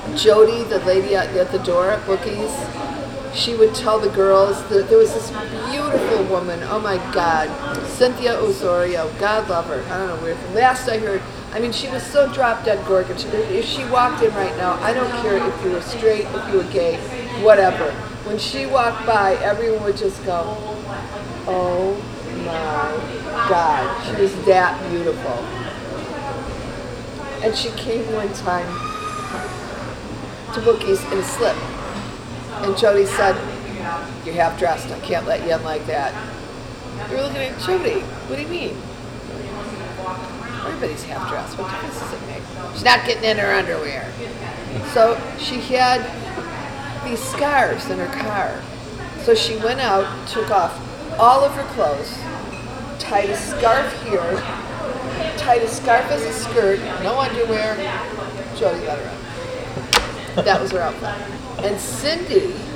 Jody, the lady at the door at Bookies, she would tell the girls that there was this beautiful woman, oh my God, Cynthia Osorio, God love her. I don't know where, last I heard, I mean, she was so drop dead gorgeous. If she walked in right now, I don't care if you were straight, if you were gay, whatever. When she walked by, everyone would just go, oh my God, she was that beautiful. And she came one time to Bookies in a slip. And Jody said, you're half dressed, I can't let you in like that. You were looking at Jody, what do you mean? Everybody's half dressed, what difference does it make? She's not getting in her underwear. So she had these scarves in her car. So she went out, took off all of her clothes, tied a scarf here, tied a scarf as a skirt, no underwear. Jody let her out. That was her outfit. And Cindy